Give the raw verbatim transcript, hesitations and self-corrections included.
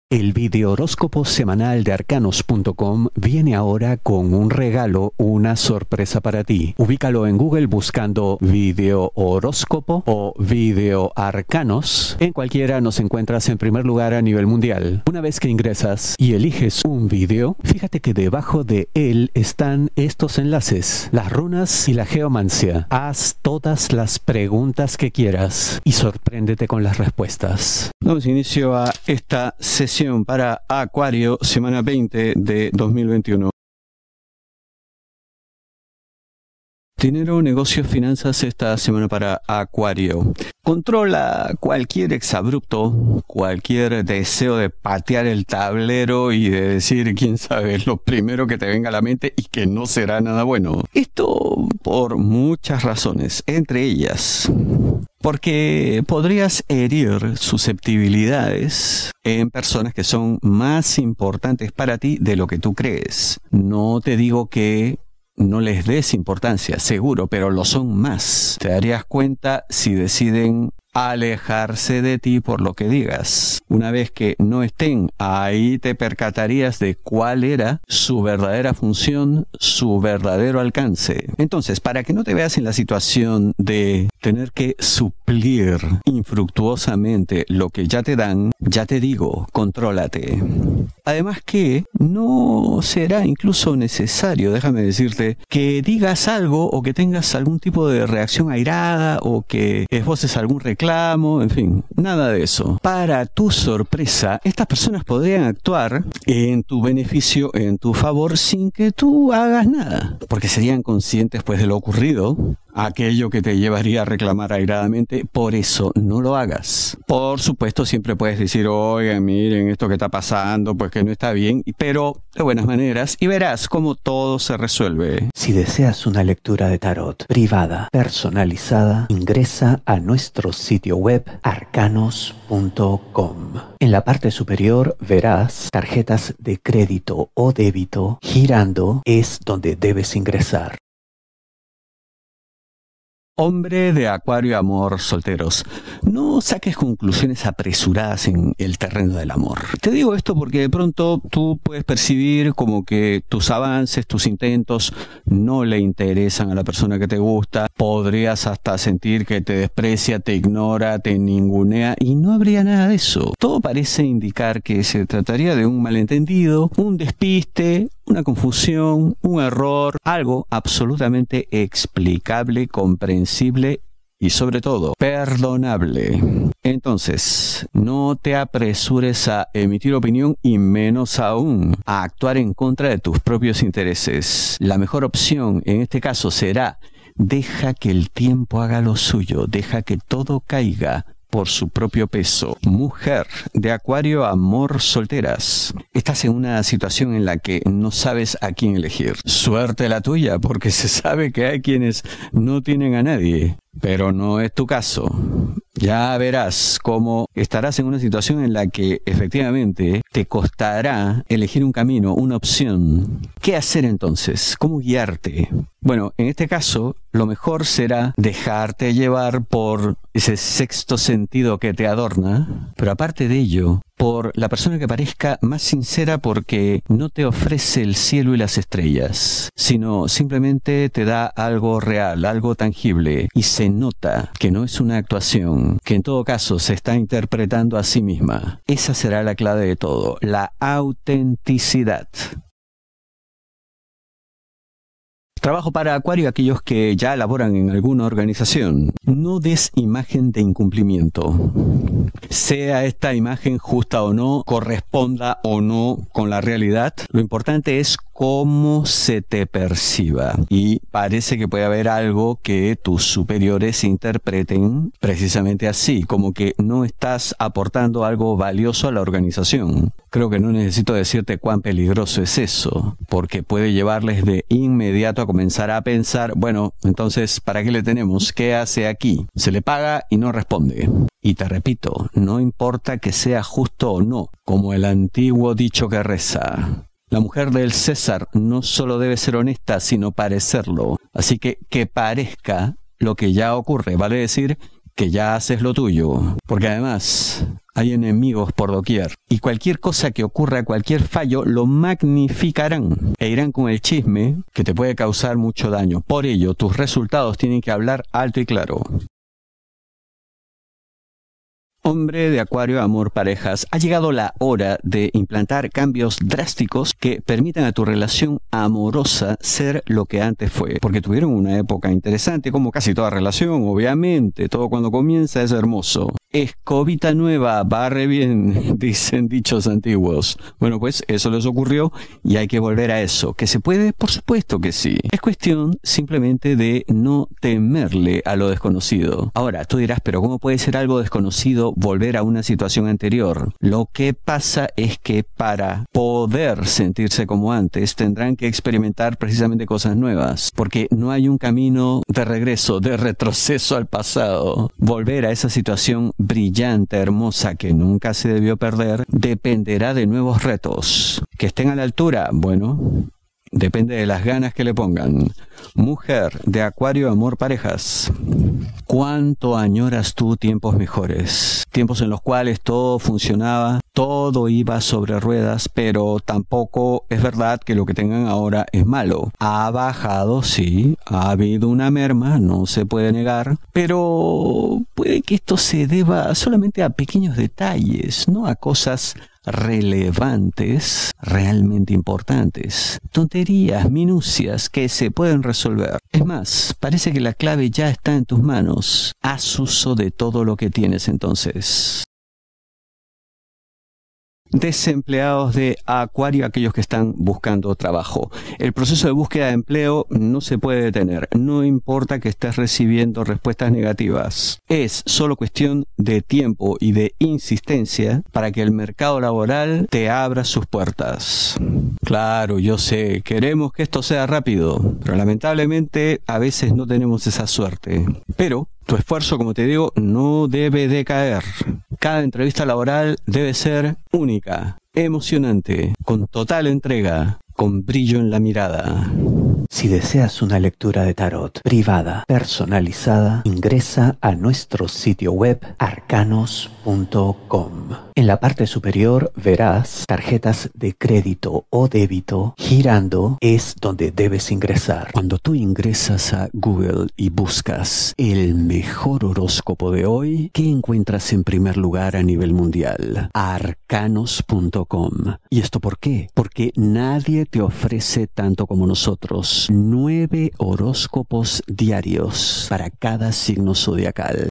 El videohoróscopo semanal de arcanos punto com viene ahora con un regalo, una sorpresa para ti. Ubícalo en Google buscando Video Horóscopo o Video Arcanos. En cualquiera nos encuentras en primer lugar a nivel mundial. Una vez que ingresas y eliges un video, fíjate que debajo de él están estos enlaces, las runas y la geomancia. Haz todas las preguntas que quieras y sorpréndete con las respuestas. Damos inicio a esta sesión para Acuario, semana veinte de dos mil veintiuno. Dinero, negocios, finanzas esta semana para Acuario. Controla cualquier exabrupto, cualquier deseo de patear el tablero y de decir, quién sabe, lo primero que te venga a la mente y que no será nada bueno. Esto por muchas razones, entre ellas porque podrías herir susceptibilidades en personas que son más importantes para ti de lo que tú crees. No te digo que no les des importancia, seguro, pero lo son más. Te darías cuenta si deciden alejarse de ti por lo que digas. Una vez que no estén, ahí te percatarías de cuál era su verdadera función, su verdadero alcance. Entonces, para que no te veas en la situación de tener que suplir infructuosamente lo que ya te dan, ya te digo, contrólate. Además que no será incluso necesario, déjame decirte, que digas algo o que tengas algún tipo de reacción airada o que esboces algún reclamo. Reclamo, en fin, nada de eso. Para tu sorpresa, estas personas podrían actuar en tu beneficio, en tu favor, sin que tú hagas nada, porque serían conscientes pues de lo ocurrido, aquello que te llevaría a reclamar airadamente. Por eso no lo hagas. Por supuesto, siempre puedes decir, oigan, miren esto que está pasando, pues que no está bien, pero de buenas maneras, y verás cómo todo se resuelve. Si deseas una lectura de tarot privada, personalizada, ingresa a nuestro sitio web arcanos punto com. En la parte superior verás tarjetas de crédito o débito. Girando es donde debes ingresar. Hombre de Acuario, amor, solteros. No saques conclusiones apresuradas en el terreno del amor. Te digo esto porque de pronto tú puedes percibir como que tus avances, tus intentos no le interesan a la persona que te gusta. Podrías hasta sentir que te desprecia, te ignora, te ningunea, y no habría nada de eso. Todo parece indicar que se trataría de un malentendido, un despiste, una confusión, un error, algo absolutamente explicable, comprensible y sobre todo perdonable. Entonces, no te apresures a emitir opinión y menos aún a actuar en contra de tus propios intereses. La mejor opción en este caso será: deja que el tiempo haga lo suyo, deja que todo caiga por su propio peso. Mujer de Acuario, amor, solteras. Estás en una situación en la que no sabes a quién elegir. Suerte la tuya, porque se sabe que hay quienes no tienen a nadie, pero no es tu caso. Ya verás cómo estarás en una situación en la que efectivamente te costará elegir un camino, una opción. ¿Qué hacer entonces? ¿Cómo guiarte? Bueno, en este caso, lo mejor será dejarte llevar por ese sexto sentido que te adorna, pero aparte de ello, por la persona que parezca más sincera, porque no te ofrece el cielo y las estrellas, sino simplemente te da algo real, algo tangible, y se nota que no es una actuación, que en todo caso se está interpretando a sí misma. Esa será la clave de todo, la autenticidad. Trabajo para Acuario, aquellos que ya laboran en alguna organización. No des imagen de incumplimiento. Sea esta imagen justa o no, corresponda o no con la realidad, lo importante es cómo se te perciba. Y parece que puede haber algo que tus superiores interpreten precisamente así, como que no estás aportando algo valioso a la organización. Creo que no necesito decirte cuán peligroso es eso, porque puede llevarles de inmediato a comenzar a pensar, bueno, entonces, ¿para qué le tenemos? ¿Qué hace aquí? Se le paga y no responde. Y te repito, no importa que sea justo o no, como el antiguo dicho que reza: la mujer del César no solo debe ser honesta, sino parecerlo. Así que que parezca lo que ya ocurre, vale decir que ya haces lo tuyo, porque además hay enemigos por doquier y cualquier cosa que ocurra, cualquier fallo, lo magnificarán e irán con el chisme que te puede causar mucho daño. Por ello, tus resultados tienen que hablar alto y claro. Hombre de Acuario, amor, parejas, ha llegado la hora de implantar cambios drásticos que permitan a tu relación amorosa ser lo que antes fue. Porque tuvieron una época interesante, como casi toda relación, obviamente. Todo cuando comienza es hermoso. Escobita nueva, barre bien, dicen dichos antiguos. Bueno, pues eso les ocurrió y hay que volver a eso. ¿Que se puede? Por supuesto que sí. Es cuestión simplemente de no temerle a lo desconocido. Ahora, tú dirás, pero ¿cómo puede ser algo desconocido volver a una situación anterior? Lo que pasa es que para poder sentirse como antes, tendrán que experimentar precisamente cosas nuevas. Porque no hay un camino de regreso, de retroceso al pasado. Volver a esa situación brillante, hermosa, que nunca se debió perder, dependerá de nuevos retos. ¿Que estén a la altura? Bueno, depende de las ganas que le pongan. Mujer de Acuario, amor, parejas. ¿Cuánto añoras tú tiempos mejores? Tiempos en los cuales todo funcionaba, todo iba sobre ruedas, pero tampoco es verdad que lo que tengan ahora es malo. Ha bajado, sí, ha habido una merma, no se puede negar, pero puede que esto se deba solamente a pequeños detalles, no a cosas relevantes, realmente importantes. Tonterías, minucias que se pueden resolver. Es más, parece que la clave ya está en tus manos. Haz uso de todo lo que tienes entonces. Desempleados de Acuario, aquellos que están buscando trabajo. El proceso de búsqueda de empleo no se puede detener, no importa que estés recibiendo respuestas negativas. Es solo cuestión de tiempo y de insistencia para que el mercado laboral te abra sus puertas. Claro, yo sé, queremos que esto sea rápido, pero lamentablemente a veces no tenemos esa suerte. Pero tu esfuerzo, como te digo, no debe decaer. Cada entrevista laboral debe ser única, emocionante, con total entrega, con brillo en la mirada. Si deseas una lectura de tarot privada, personalizada, ingresa a nuestro sitio web arcanos punto com. En la parte superior verás tarjetas de crédito o débito. Girando es donde debes ingresar. Cuando tú ingresas a Google y buscas el mejor horóscopo de hoy, ¿qué encuentras en primer lugar a nivel mundial? arcanos punto com. ¿Y esto por qué? Porque nadie te ofrece tanto como nosotros. Nueve horóscopos diarios para cada signo zodiacal.